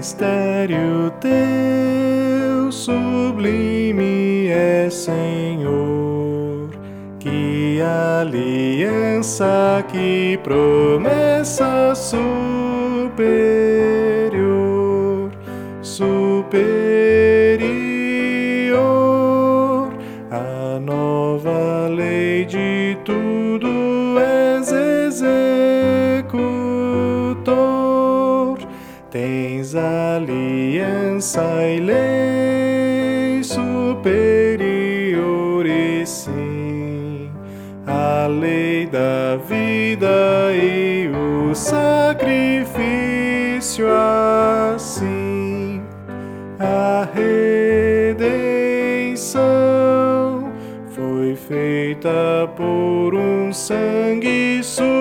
mistério teu sublime é, Senhor. Que aliança, que promessa superior, superior. A nova lei de tudo és executor. Tens aliança e lei superiores, sim, a lei da vida e o sacrifício, assim, a redenção foi feita por um sangue suficiente.